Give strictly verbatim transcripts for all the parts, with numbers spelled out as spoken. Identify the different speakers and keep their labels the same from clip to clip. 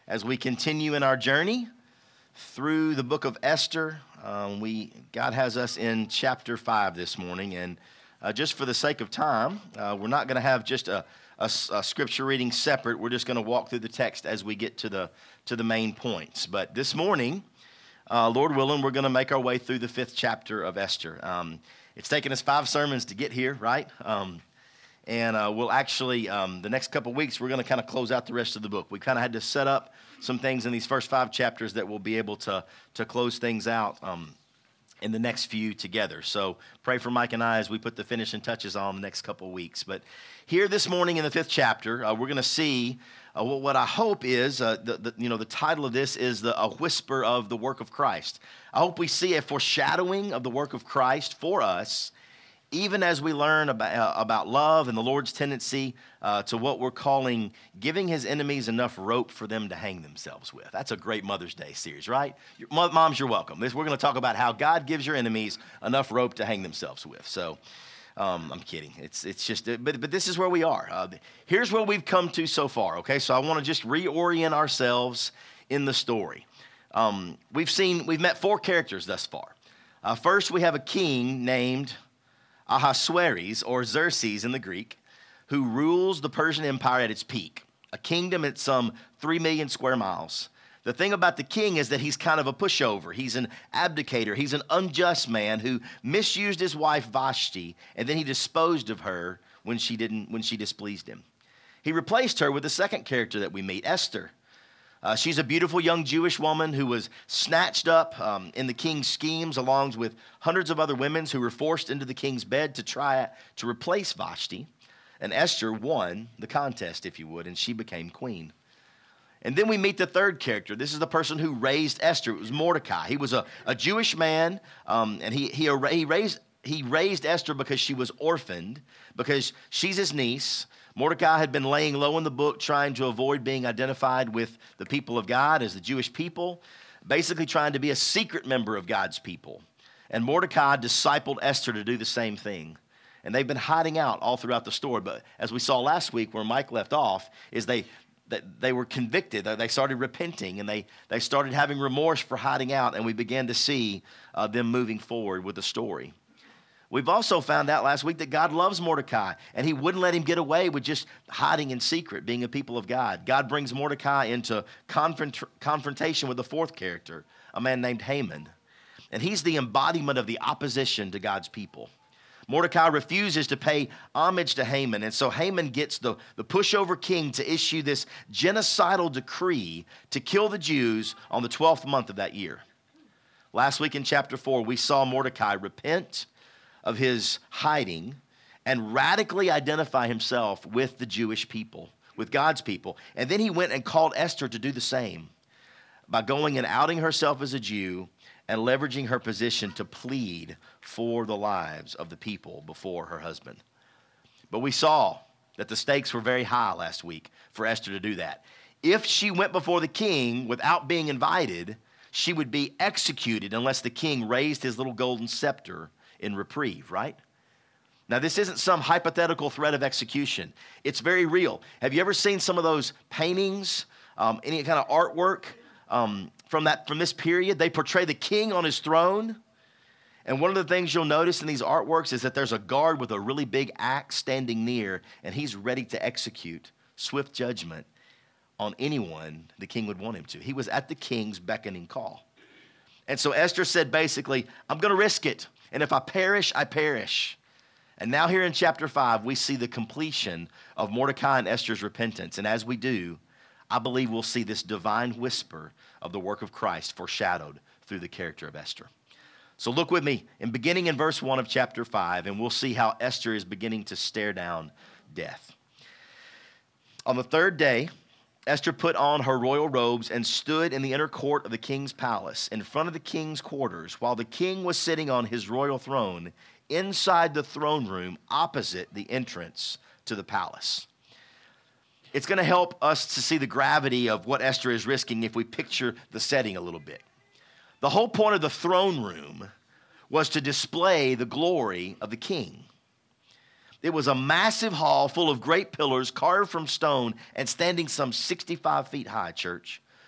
Speaker 1: as we continue in our journey through the book of Esther. Um, we God has us in chapter five this morning, and uh, just for the sake of time, uh, we're not going to have just a, a, a scripture reading separate. We're just going to walk through the text as we get to the to the main points. But this morning, uh, Lord willing, we're going to make our way through the fifth chapter of Esther. Um, it's taken us five sermons to get here, right? Um, And uh, we'll actually, um, the next couple weeks, we're going to kind of close out the rest of the book. We kind of had to set up some things in these first five chapters that we'll be able to, to close things out um, in the next few together. So pray for Mike and I as we put the finishing touches on the next couple weeks. But here this morning in the fifth chapter, uh, we're going to see uh, what, what I hope is, uh, the, the, you know, the title of this is the, A Whisper of the Work of Christ. I hope we see a foreshadowing of the work of Christ for us, even as we learn about, uh, about love and the Lord's tendency uh, to what we're calling giving his enemies enough rope for them to hang themselves with. That's a great Mother's Day series, right? Your, moms, you're welcome. This, we're going to talk about how God gives your enemies enough rope to hang themselves with. So um, I'm kidding. It's it's just, but, but this is where we are. Uh, here's where we've come to so far, okay? So I want to just reorient ourselves in the story. Um, we've seen, we've met four characters thus far. Uh, first, we have a king named Ahasuerus, or Xerxes in the Greek, who rules the Persian Empire at its peak, a kingdom at some three million square miles. The thing about the king is that he's kind of a pushover. He's an abdicator. He's an unjust man who misused his wife Vashti, and then he disposed of her when she didn't, when she displeased him. He replaced her with the second character that we meet, Esther. Uh, she's a beautiful young Jewish woman who was snatched up um, in the king's schemes along with hundreds of other women who were forced into the king's bed to try to replace Vashti. And Esther won the contest, if you would, and she became queen. And then we meet the third character. This is the person who raised Esther. It was Mordecai. He was a, a Jewish man, um, and he, he, he, raised, he raised Esther because she was orphaned, because she's his niece. Mordecai had been laying low in the book, trying to avoid being identified with the people of God as the Jewish people, basically trying to be a secret member of God's people. And Mordecai discipled Esther to do the same thing. And they've been hiding out all throughout the story. But as we saw last week where Mike left off, is they they were convicted. They started repenting, and they, they started having remorse for hiding out, and we began to see uh, them moving forward with the story. We've also found out last week that God loves Mordecai, and he wouldn't let him get away with just hiding in secret, being a people of God. God brings Mordecai into confront- confrontation with the fourth character, a man named Haman. And he's the embodiment of the opposition to God's people. Mordecai refuses to pay homage to Haman, and so Haman gets the, the pushover king to issue this genocidal decree to kill the Jews on the twelfth month of that year. Last week in chapter four, we saw Mordecai repent of his hiding and radically identify himself with the Jewish people, with God's people. And then he went and called Esther to do the same by going and outing herself as a Jew and leveraging her position to plead for the lives of the people before her husband. But we saw that the stakes were very high last week for Esther to do that. If she went before the king without being invited, she would be executed unless the king raised his little golden scepter in reprieve, right? Now, this isn't some hypothetical threat of execution. It's very real. Have you ever seen some of those paintings, um, any kind of artwork um, from that from this period? They portray the king on his throne. And one of the things you'll notice in these artworks is that there's a guard with a really big axe standing near, and he's ready to execute swift judgment on anyone the king would want him to. He was at the king's beckoning call. And so Esther said basically, I'm going to risk it. And if I perish, I perish. And now here in chapter five, we see the completion of Mordecai and Esther's repentance. And as we do, I believe we'll see this divine whisper of the work of Christ foreshadowed through the character of Esther. So look with me, in beginning in verse one of chapter five, and we'll see how Esther is beginning to stare down death. On the third day, Esther put on her royal robes and stood in the inner court of the king's palace in front of the king's quarters while the king was sitting on his royal throne inside the throne room opposite the entrance to the palace. It's going to help us to see the gravity of what Esther is risking if we picture the setting a little bit. The whole point of the throne room was to display the glory of the king. It was a massive hall full of great pillars carved from stone and standing some sixty-five feet high, church,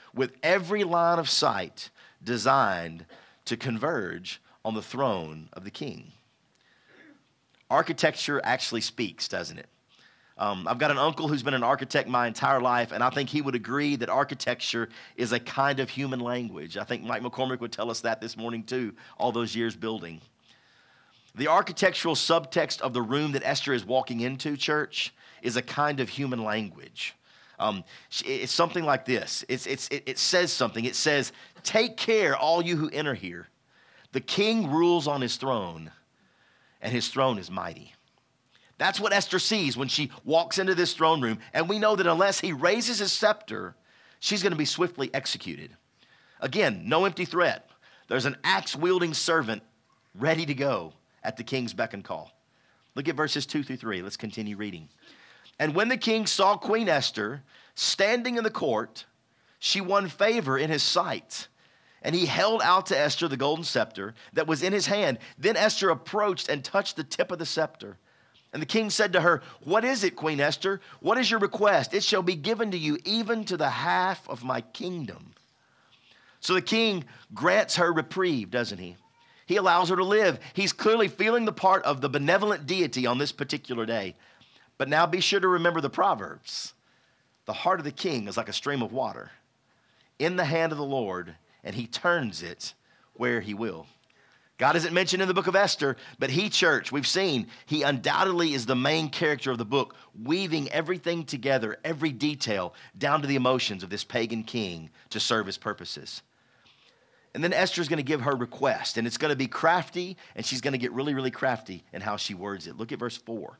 Speaker 1: with every line of sight designed to converge on the throne of the king. Architecture actually speaks, doesn't it? Um, I've got an uncle who's been an architect my entire life, and I think he would agree that architecture is a kind of human language. I think Mike McCormick would tell us that this morning too, all those years building. The architectural subtext of the room that Esther is walking into, church, is a kind of human language. Um, it's something like this. It's, it's, it, it says something. It says, "Take care, all you who enter here. The king rules on his throne, and his throne is mighty." That's what Esther sees when she walks into this throne room. And we know that unless he raises his scepter, she's going to be swiftly executed. Again, no empty threat. There's an axe-wielding servant ready to go at the king's beck and call. Look at verses two through three. Let's continue reading. "And when the king saw Queen Esther standing in the court, she won favor in his sight. And he held out to Esther the golden scepter that was in his hand. Then Esther approached and touched the tip of the scepter. And the king said to her, 'What is it, Queen Esther? What is your request? It shall be given to you even to the half of my kingdom.' So the king grants her reprieve, doesn't he? He allows her to live. He's clearly feeling the part of the benevolent deity on this particular day. But now be sure to remember the Proverbs. The heart of the king is like a stream of water in the hand of the Lord, and he turns it where he will." God isn't mentioned in the book of Esther, but he, church, we've seen, he undoubtedly is the main character of the book, weaving everything together, every detail, down to the emotions of this pagan king to serve his purposes. And then Esther's going to give her request, and it's going to be crafty, and she's going to get really, really crafty in how she words it. Look at verse four.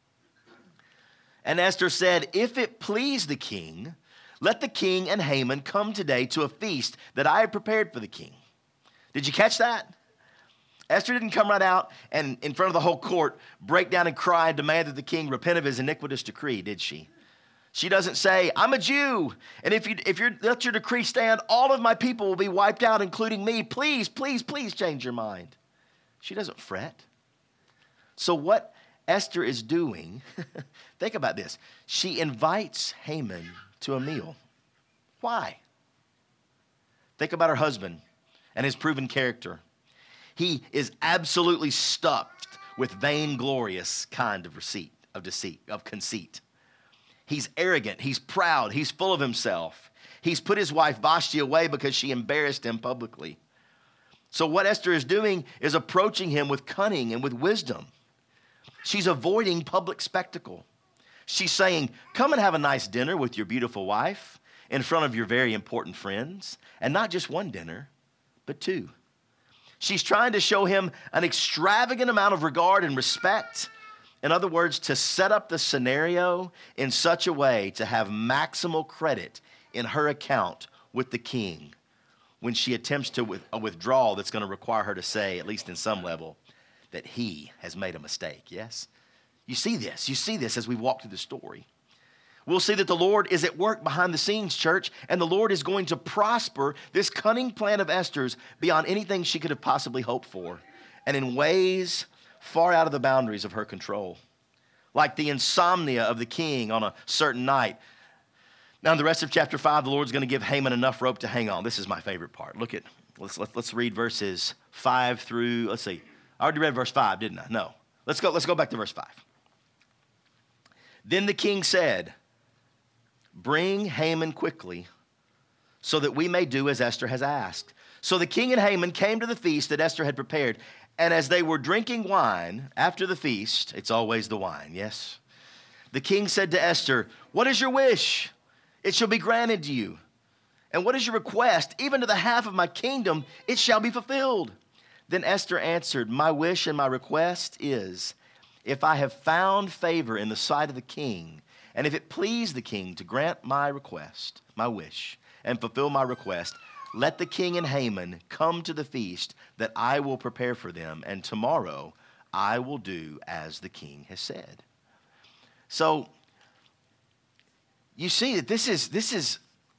Speaker 1: "And Esther said, 'If it please the king, let the king and Haman come today to a feast that I have prepared for the king.'" Did you catch that? Esther didn't come right out and in front of the whole court break down and cry and demand that the king repent of his iniquitous decree, did she? She doesn't say, "I'm a Jew, and if you if you let your decree stand, all of my people will be wiped out, including me. Please, please, please change your mind." She doesn't fret. So what Esther is doing, think about this. She invites Haman to a meal. Why? Think about her husband and his proven character. He is absolutely stuffed with vainglorious kind of receipt, of deceit, of conceit. He's arrogant. He's proud. He's full of himself. He's put his wife Vashti away because she embarrassed him publicly. So what Esther is doing is approaching him with cunning and with wisdom. She's avoiding public spectacle. She's saying, "Come and have a nice dinner with your beautiful wife in front of your very important friends." And not just one dinner, but two. She's trying to show him an extravagant amount of regard and respect. In other words, to set up the scenario in such a way to have maximal credit in her account with the king when she attempts to with, a withdrawal that's going to require her to say, at least in some level, that he has made a mistake, yes? You see this. You see this as we walk through the story. We'll see that the Lord is at work behind the scenes, church, and the Lord is going to prosper this cunning plan of Esther's beyond anything she could have possibly hoped for, and in ways far out of the boundaries of her control, like the insomnia of the king on a certain night. Now, in the rest of chapter five, the Lord's going to give Haman enough rope to hang on. This is my favorite part. Look at, let's, let's, let's read verses five through, let's see. I already read verse five, didn't I? No. Let's go, let's go back to verse five. "Then the king said, 'Bring Haman quickly, so that we may do as Esther has asked.' So the king and Haman came to the feast that Esther had prepared. And as they were drinking wine after the feast," it's always the wine, yes? "The king said to Esther, 'What is your wish? It shall be granted to you. And what is your request? Even to the half of my kingdom, it shall be fulfilled.' Then Esther answered, 'My wish and my request is, if I have found favor in the sight of the king, and if it please the king to grant my request, my wish, and fulfill my request, let the king and Haman come to the feast that I will prepare for them, and tomorrow I will do as the king has said.'" So you see that this is this is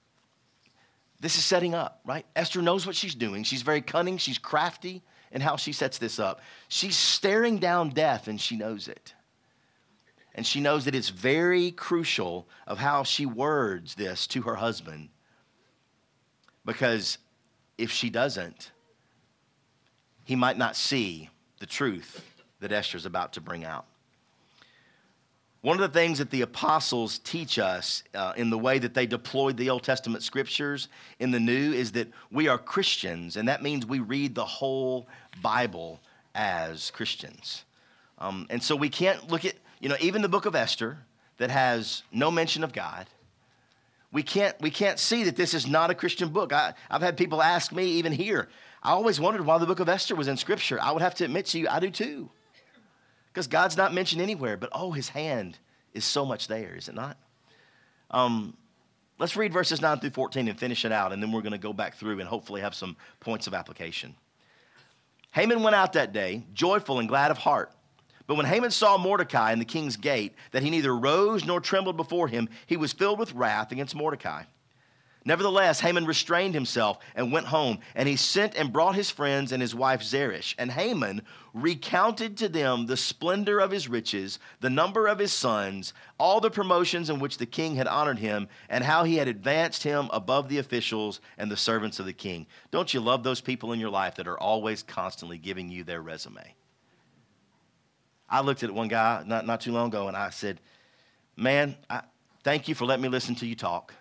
Speaker 1: this is setting up, right? Esther knows what she's doing. She's very cunning. She's crafty in how she sets this up. She's staring down death, and she knows it. And she knows that it's very crucial of how she words this to her husband Because if she doesn't, he might not see the truth that Esther's about to bring out. One of the things that the apostles teach us uh, in the way that they deployed the Old Testament scriptures in the New is that we are Christians, and that means we read the whole Bible as Christians. Um, and so we can't look at, you know, even the book of Esther that has no mention of God. We can't, we can't see that this is not a Christian book. I, I've had people ask me, even here, I always wondered why the book of Esther was in Scripture. I would have to admit to you, I do too. Because God's not mentioned anywhere, but oh, his hand is so much there, is it not? Um, let's read verses nine through fourteen and finish it out, and then we're going to go back through and hopefully have some points of application. Haman went out that day, joyful and glad of heart. But when Haman saw Mordecai in the king's gate, that he neither rose nor trembled before him, he was filled with wrath against Mordecai. Nevertheless, Haman restrained himself and went home, and he sent and brought his friends and his wife Zeresh. And Haman recounted to them the splendor of his riches, the number of his sons, all the promotions in which the king had honored him, and how he had advanced him above the officials and the servants of the king. Don't you love those people in your life that are always constantly giving you their resume? I looked at one guy not, not too long ago, and I said, man, I, thank you for letting me listen to you talk.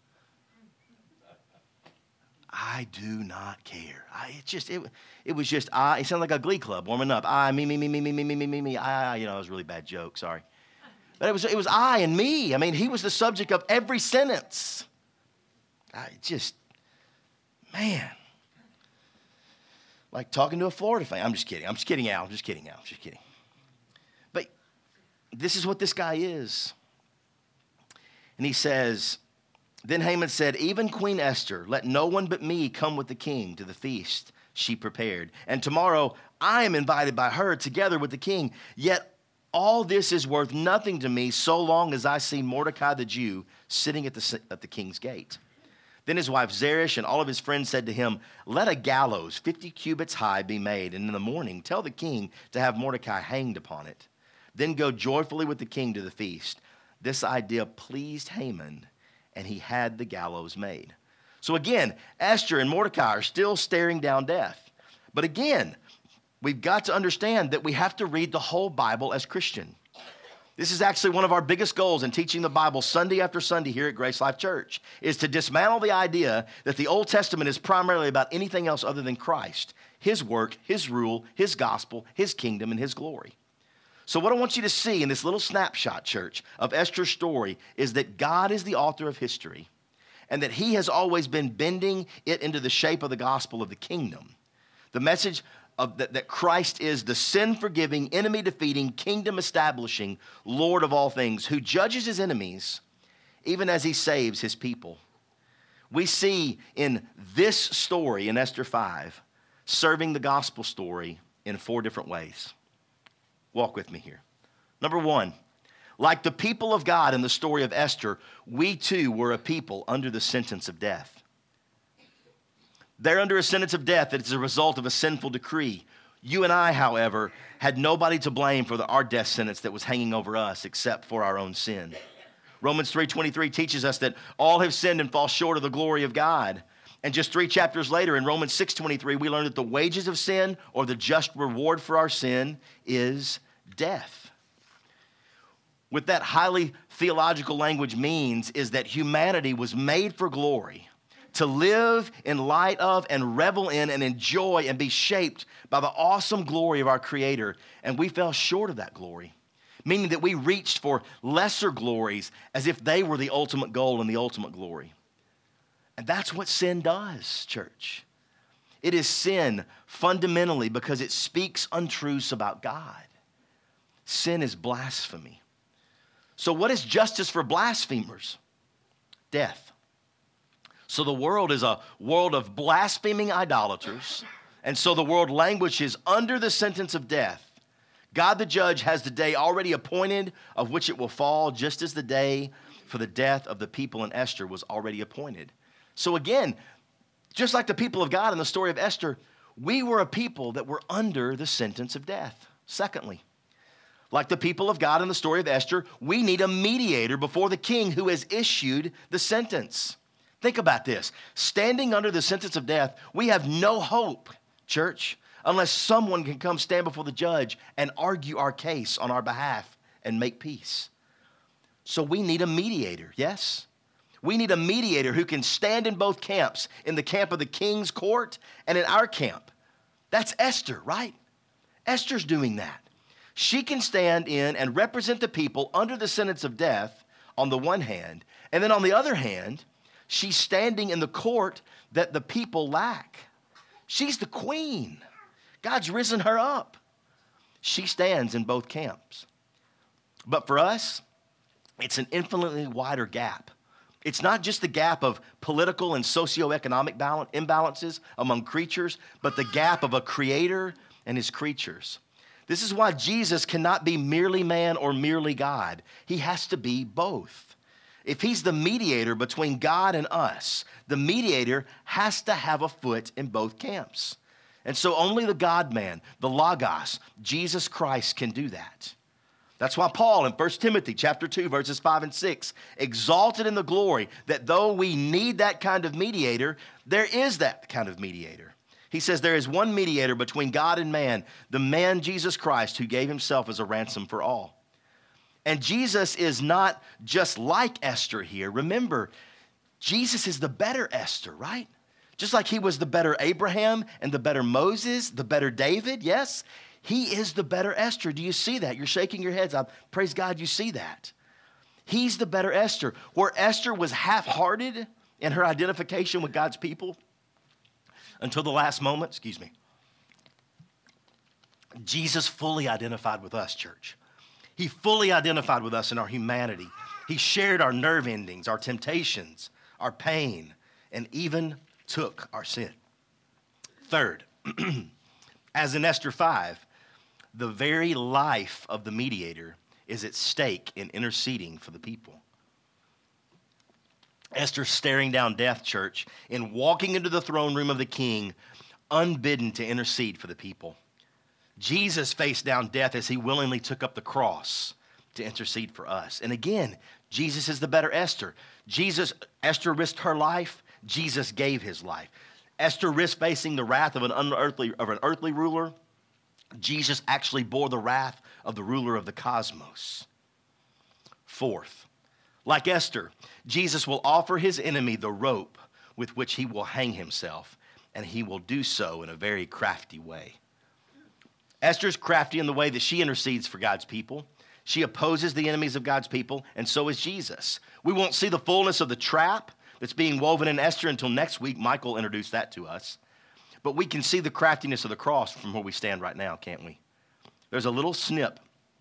Speaker 1: I do not care. I, it just it, it was just I. It sounded like a glee club warming up. I me me me me me me me me me me. I you know it was a really bad joke. Sorry, but it was it was I and me. I mean, he was the subject of every sentence. I just man, like talking to a Florida fan. I'm just kidding. I'm just kidding, Al. I'm just kidding, Al. I'm just kidding. But this is what this guy is, and he says. Then Haman said, even Queen Esther, let no one but me come with the king to the feast she prepared. And tomorrow I am invited by her together with the king. Yet all this is worth nothing to me so long as I see Mordecai the Jew sitting at the, at the king's gate. Then his wife Zeresh and all of his friends said to him, let a gallows fifty cubits high be made, and in the morning tell the king to have Mordecai hanged upon it. Then go joyfully with the king to the feast. This idea pleased Haman, and he had the gallows made. So again, Esther and Mordecai are still staring down death. But again, we've got to understand that we have to read the whole Bible as Christian. This is actually one of our biggest goals in teaching the Bible Sunday after Sunday here at Grace Life Church, is to dismantle the idea that the Old Testament is primarily about anything else other than Christ, his work, his rule, his gospel, his kingdom, and his glory. So what I want you to see in this little snapshot, church, of Esther's story is that God is the author of history and that he has always been bending it into the shape of the gospel of the kingdom. The message of that, that Christ is the sin-forgiving, enemy-defeating, kingdom-establishing Lord of all things who judges his enemies even as he saves his people. We see in this story in Esther five serving the gospel story in four different ways. Walk with me here. Number one, like the people of God in the story of Esther, we too were a people under the sentence of death. They're under a sentence of death that is a result of a sinful decree. You and I, however, had nobody to blame for the, our death sentence that was hanging over us except for our own sin. Romans three twenty-three teaches us that all have sinned and fall short of the glory of God. And just three chapters later, in Romans six twenty-three, we learn that the wages of sin, or the just reward for our sin, is death. What that highly theological language means is that humanity was made for glory, to live in light of and revel in and enjoy and be shaped by the awesome glory of our Creator. And we fell short of that glory, meaning that we reached for lesser glories as if they were the ultimate goal and the ultimate glory. And that's what sin does, church. It is sin fundamentally because it speaks untruths about God. Sin is blasphemy. So what is justice for blasphemers? Death. So the world is a world of blaspheming idolaters, and so the world languishes under the sentence of death. God the judge has the day already appointed of which it will fall, just as the day for the death of the people in Esther was already appointed. So again, just like the people of God in the story of Esther, we were a people that were under the sentence of death. Secondly, like the people of God in the story of Esther, we need a mediator before the king who has issued the sentence. Think about this. Standing under the sentence of death, we have no hope, church, unless someone can come stand before the judge and argue our case on our behalf and make peace. So we need a mediator, yes? We need a mediator who can stand in both camps, in the camp of the king's court and in our camp. That's Esther, right? Esther's doing that. She can stand in and represent the people under the sentence of death on the one hand, and then on the other hand, she's standing in the court that the people lack. She's the queen. God's risen her up. She stands in both camps. But for us, it's an infinitely wider gap. It's not just the gap of political and socioeconomic balance, imbalances among creatures, but the gap of a creator and his creatures. This is why Jesus cannot be merely man or merely God. He has to be both. If he's the mediator between God and us, the mediator has to have a foot in both camps. And so only the God-man, the Logos, Jesus Christ, can do that. That's why Paul in First Timothy chapter two, verses five and six, exalted in the glory that though we need that kind of mediator, there is that kind of mediator. He says there is one mediator between God and man, the man Jesus Christ, who gave himself as a ransom for all. And Jesus is not just like Esther here. Remember, Jesus is the better Esther, right? Just like he was the better Abraham and the better Moses, the better David, yes? He is the better Esther. Do you see that? You're shaking your heads. I praise God you see that. He's the better Esther. Where Esther was half-hearted in her identification with God's people until the last moment, excuse me, Jesus fully identified with us, church. He fully identified with us in our humanity. He shared our nerve endings, our temptations, our pain, and even took our sin. Third, as in Esther five, the very life of the mediator is at stake in interceding for the people. Esther staring down death, church, and walking into the throne room of the king, unbidden to intercede for the people. Jesus faced down death as he willingly took up the cross to intercede for us. And again, Jesus is the better Esther. Jesus, Esther risked her life. Jesus gave his life. Esther risked facing the wrath of an unearthly, of an earthly ruler. Jesus actually bore the wrath of the ruler of the cosmos. Fourth, like Esther, Jesus will offer his enemy the rope with which he will hang himself, and he will do so in a very crafty way. Esther's crafty in the way that she intercedes for God's people. She opposes the enemies of God's people, and so is Jesus. We won't see the fullness of the trap that's being woven in Esther until next week. Michael introduced that to us. But we can see the craftiness of the cross from where we stand right now, can't we? There's a little snip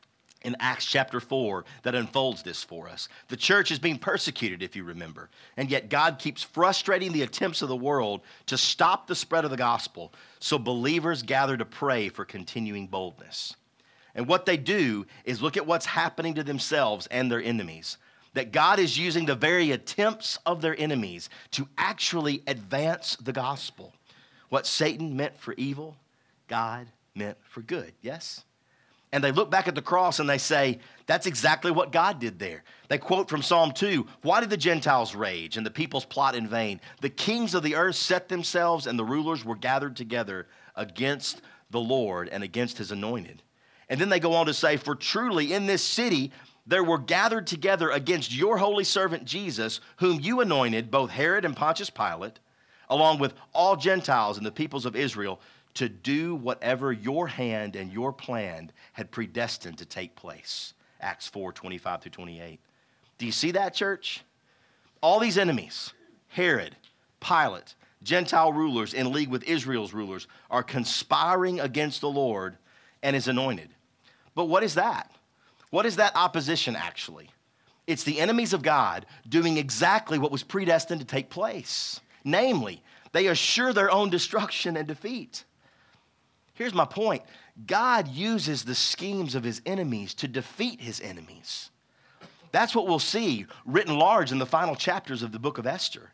Speaker 1: in Acts chapter four that unfolds this for us. The church is being persecuted, if you remember, and yet God keeps frustrating the attempts of the world to stop the spread of the gospel, so believers gather to pray for continuing boldness. And what they do is look at what's happening to themselves and their enemies, that God is using the very attempts of their enemies to actually advance the gospel. What Satan meant for evil, God meant for good, yes? And they look back at the cross and they say, that's exactly what God did there. They quote from Psalm two, why did the Gentiles rage and the peoples plot in vain? The kings of the earth set themselves and the rulers were gathered together against the Lord and against his anointed. And then they go on to say, for truly in this city there were gathered together against your holy servant Jesus, whom you anointed, both Herod and Pontius Pilate, along with all Gentiles and the peoples of Israel, to do whatever your hand and your plan had predestined to take place. Acts four, twenty-five through twenty-eight. Do you see that, church? All these enemies, Herod, Pilate, Gentile rulers in league with Israel's rulers, are conspiring against the Lord and his anointed. But what is that? What is that opposition actually? It's the enemies of God doing exactly what was predestined to take place. Namely, they assure their own destruction and defeat. Here's my point. God uses the schemes of his enemies to defeat his enemies. That's what we'll see written large in the final chapters of the book of Esther.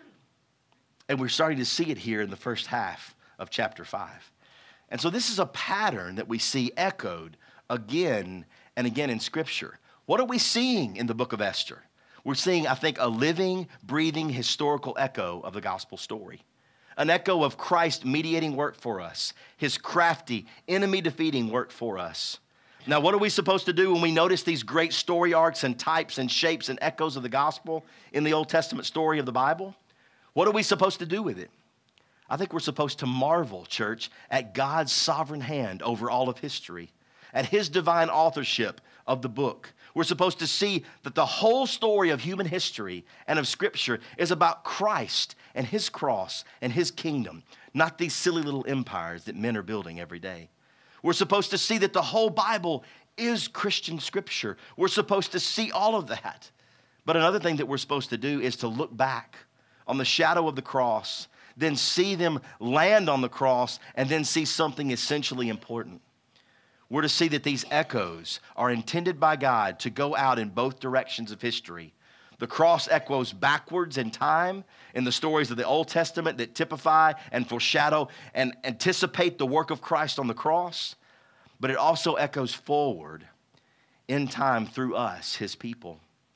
Speaker 1: And we're starting to see it here in the first half of chapter five. And so this is a pattern that we see echoed again and again in Scripture. What are we seeing in the book of Esther? We're seeing, I think, a living, breathing, historical echo of the gospel story. An echo of Christ's mediating work for us, his crafty, enemy-defeating work for us. Now, what are we supposed to do when we notice these great story arcs and types and shapes and echoes of the gospel in the Old Testament story of the Bible? What are we supposed to do with it? I think we're supposed to marvel, church, at God's sovereign hand over all of history, at his divine authorship of the book. We're supposed to see that the whole story of human history and of Scripture is about Christ and his cross and his kingdom, not these silly little empires that men are building every day. We're supposed to see that the whole Bible is Christian Scripture. We're supposed to see all of that. But another thing that we're supposed to do is to look back on the shadow of the cross, then see them land on the cross, and then see something essentially important. We're to see that these echoes are intended by God to go out in both directions of history. The cross echoes backwards in time in the stories of the Old Testament that typify and foreshadow and anticipate the work of Christ on the cross, but it also echoes forward in time through us, his people.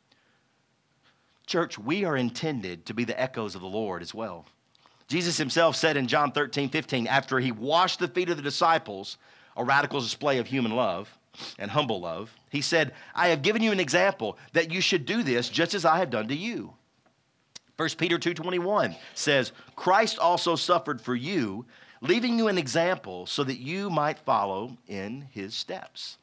Speaker 1: Church, we are intended to be the echoes of the Lord as well. Jesus himself said in John thirteen fifteen, after he washed the feet of the disciples, a radical display of human love and humble love, he said, I have given you an example that you should do this just as I have done to you. First Peter two twenty-one says, Christ also suffered for you, leaving you an example so that you might follow in his steps.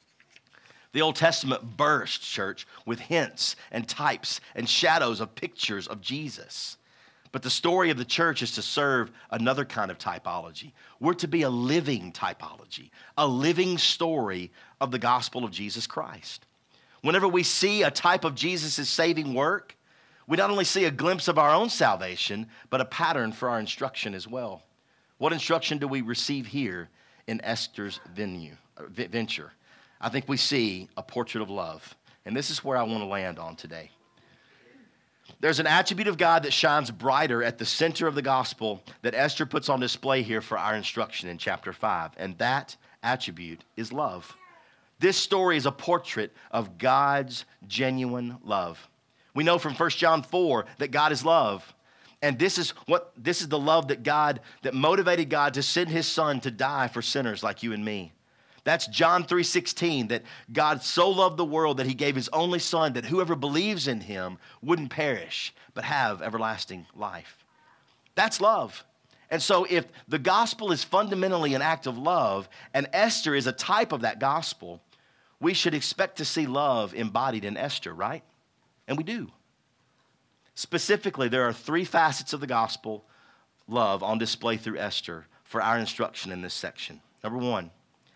Speaker 1: The Old Testament burst, church, with hints and types and shadows of pictures of Jesus. But the story of the church is to serve another kind of typology. We're to be a living typology, a living story of the gospel of Jesus Christ. Whenever we see a type of Jesus' saving work, we not only see a glimpse of our own salvation, but a pattern for our instruction as well. What instruction do we receive here in Esther's venue, venture? I think we see a portrait of love. And this is where I want to land on today. There's an attribute of God that shines brighter at the center of the gospel that Esther puts on display here for our instruction in chapter five, and that attribute is love. This story is a portrait of God's genuine love. We know from First John four that God is love, and this is what this is the love that God that motivated God to send his son to die for sinners like you and me. That's John three sixteen, that God so loved the world that he gave his only son that whoever believes in him wouldn't perish, but have everlasting life. That's love. And so if the gospel is fundamentally an act of love, and Esther is a type of that gospel, we should expect to see love embodied in Esther, right? And we do. Specifically, there are three facets of the gospel love on display through Esther for our instruction in this section. Number one,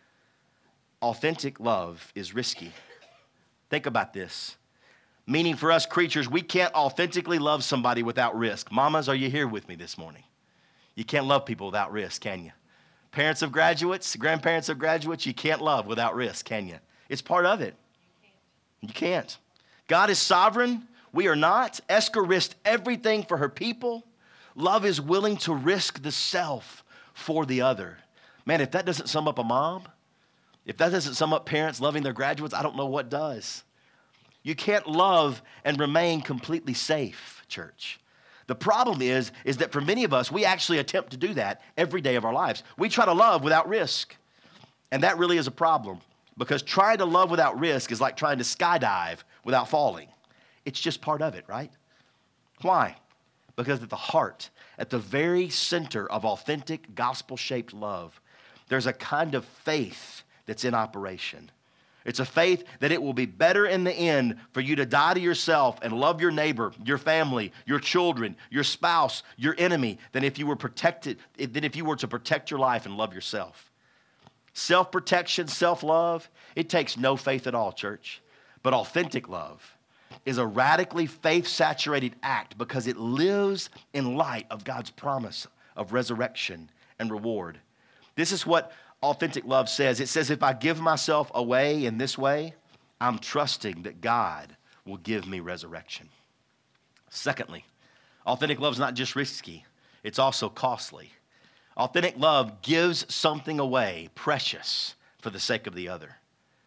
Speaker 1: authentic love is risky. Think about this. Meaning for us creatures, we can't authentically love somebody without risk. Mamas, are you here with me this morning? You can't love people without risk, can you? Parents of graduates, grandparents of graduates, you can't love without risk, can you? It's part of it. You can't. God is sovereign. We are not. Esther risked everything for her people. Love is willing to risk the self for the other. Man, if that doesn't sum up a mom, if that doesn't sum up parents loving their graduates, I don't know what does. You can't love and remain completely safe, church. The problem is, is that for many of us, we actually attempt to do that every day of our lives. We try to love without risk. And that really is a problem, because trying to love without risk is like trying to skydive without falling. It's just part of it, right? Why? Because at the heart, at the very center of authentic gospel-shaped love, there's a kind of faith that's in operation. It's a faith that it will be better in the end for you to die to yourself and love your neighbor, your family, your children, your spouse, your enemy, than if you were protected, than if you were to protect your life and love yourself. Self-protection, self-love, it takes no faith at all, church. But authentic love is a radically faith-saturated act because it lives in light of God's promise of resurrection and reward. This is what authentic love says. It says, if I give myself away in this way, I'm trusting that God will give me resurrection. Secondly, authentic love is not just risky, it's also costly. Authentic love gives something away, precious, for the sake of the other.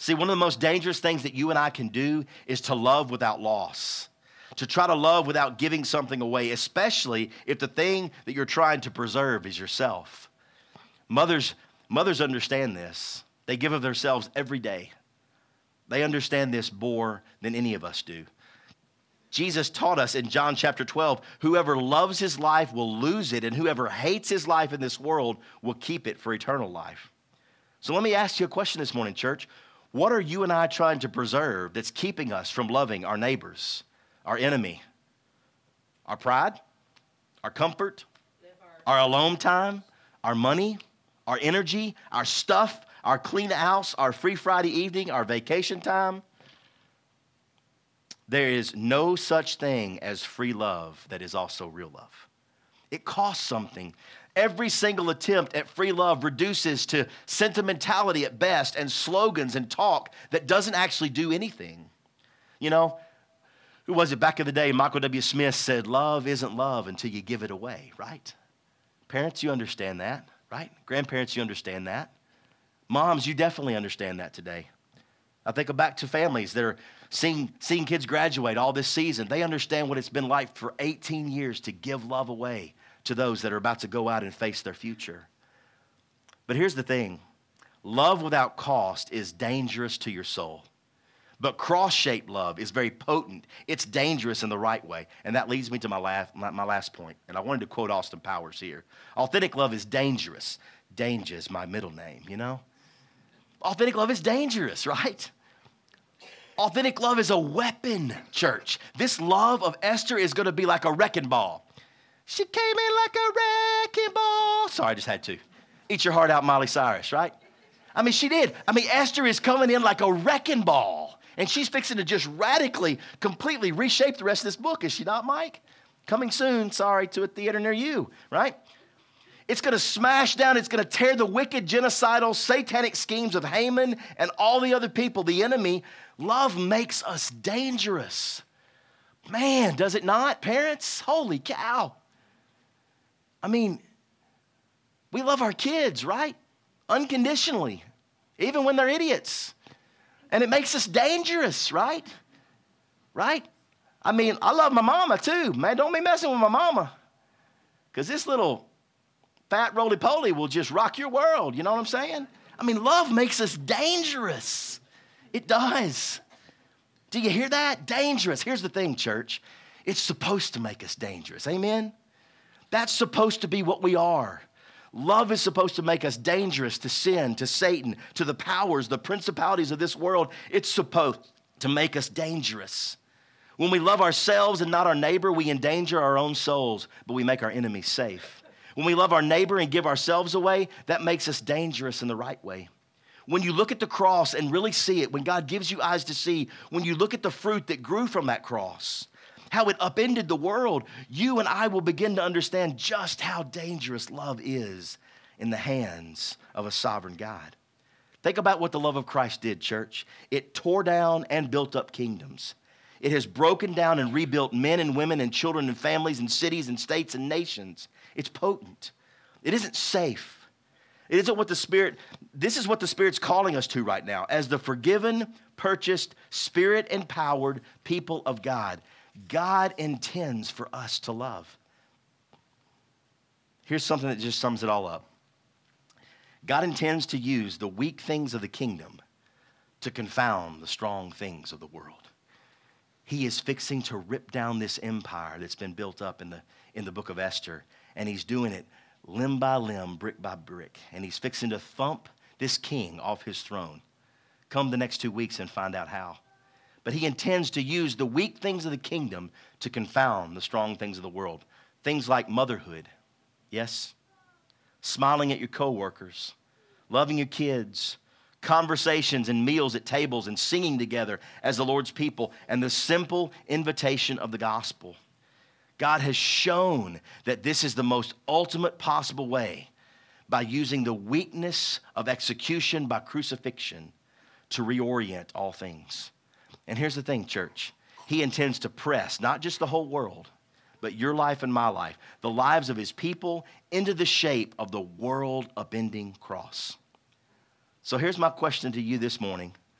Speaker 1: See, one of the most dangerous things that you and I can do is to love without loss, to try to love without giving something away, especially if the thing that you're trying to preserve is yourself. Mothers, mothers understand this. They give of themselves every day. They understand this more than any of us do. Jesus taught us in John chapter twelve, whoever loves his life will lose it, and whoever hates his life in this world will keep it for eternal life. So let me ask you a question this morning, church. What are you and I trying to preserve that's keeping us from loving our neighbors, our enemy, our pride, our comfort, our alone time, our money, our energy, our stuff, our clean house, our free Friday evening, our vacation time? There is no such thing as free love that is also real love. It costs something. Every single attempt at free love reduces to sentimentality at best and slogans and talk that doesn't actually do anything. You know, who was it back in the day? Michael W. Smith said, love isn't love until you give it away, right? Parents, you understand that, right? Grandparents, you understand that. Moms, you definitely understand that today. I think back to families that are seeing, seeing kids graduate all this season. They understand what it's been like for eighteen years to give love away to those that are about to go out and face their future. But here's the thing. Love without cost is dangerous to your soul. But cross-shaped love is very potent. It's dangerous in the right way. And that leads me to my last, my, my last point. And I wanted to quote Austin Powers here. Authentic love is dangerous. Danger is my middle name, you know? Authentic love is dangerous, right? Authentic love is a weapon, church. This love of Esther is going to be like a wrecking ball. She came in like a wrecking ball. Sorry, I just had to. Eat your heart out, Miley Cyrus, right? I mean, she did. I mean, Esther is coming in like a wrecking ball. And she's fixing to just radically, completely reshape the rest of this book. Is she not, Mike? Coming soon, sorry, to a theater near you, right? It's going to smash down, it's going to tear the wicked, genocidal, satanic schemes of Haman and all the other people, the enemy. Love makes us dangerous. Man, does it not, parents? Holy cow. I mean, we love our kids, right? Unconditionally, even when they're idiots. And it makes us dangerous, right? Right? I mean, I love my mama too. Man, don't be messing with my mama. Because this little fat roly-poly will just rock your world. You know what I'm saying? I mean, love makes us dangerous. It does. Do you hear that? Dangerous. Here's the thing, church. It's supposed to make us dangerous. Amen? That's supposed to be what we are. Love is supposed to make us dangerous to sin, to Satan, to the powers, the principalities of this world. It's supposed to make us dangerous. When we love ourselves and not our neighbor, we endanger our own souls, but we make our enemies safe. When we love our neighbor and give ourselves away, that makes us dangerous in the right way. When you look at the cross and really see it, when God gives you eyes to see, when you look at the fruit that grew from that cross, how it upended the world, you and I will begin to understand just how dangerous love is in the hands of a sovereign God. Think about what the love of Christ did, church. It tore down and built up kingdoms. It has broken down and rebuilt men and women and children and families and cities and states and nations. It's potent. It isn't safe. It isn't what the Spirit, this is what the Spirit's calling us to right now. As the forgiven, purchased, Spirit-empowered people of God, God intends for us to love. Here's something that just sums it all up. God intends to use the weak things of the kingdom to confound the strong things of the world. He is fixing to rip down this empire that's been built up in the, in the book of Esther, and he's doing it limb by limb, brick by brick, and he's fixing to thump this king off his throne. Come the next two weeks and find out how. But he intends to use the weak things of the kingdom to confound the strong things of the world. Things like motherhood, yes, smiling at your coworkers, loving your kids, conversations and meals at tables and singing together as the Lord's people, and the simple invitation of the gospel. God has shown that this is the most ultimate possible way by using the weakness of execution by crucifixion to reorient all things. And here's the thing, church. He intends to press not just the whole world, but your life and my life, the lives of his people, into the shape of the world upending cross. So here's my question to you this morning.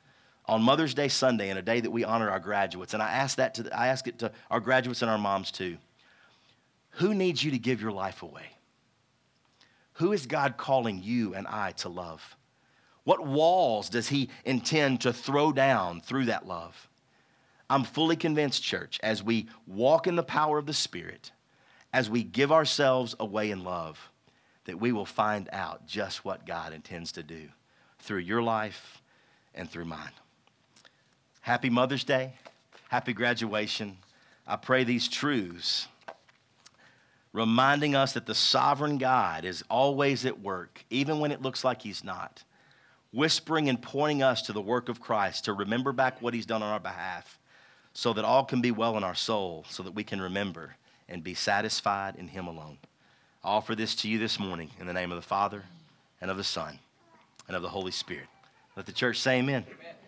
Speaker 1: on Mother's Day Sunday, and a day that we honor our graduates, and I ask that to I ask it to our graduates and our moms too. Who needs you to give your life away? Who is God calling you and I to love? What walls does he intend to throw down through that love? I'm fully convinced, church, as we walk in the power of the Spirit, as we give ourselves away in love, that we will find out just what God intends to do through your life and through mine. Happy Mother's Day. Happy graduation. I pray these truths, reminding us that the sovereign God is always at work, even when it looks like he's not, whispering and pointing us to the work of Christ to remember back what he's done on our behalf, so that all can be well in our soul, so that we can remember and be satisfied in him alone. I offer this to you this morning in the name of the Father and of the Son and of the Holy Spirit. Let the church say amen. Amen.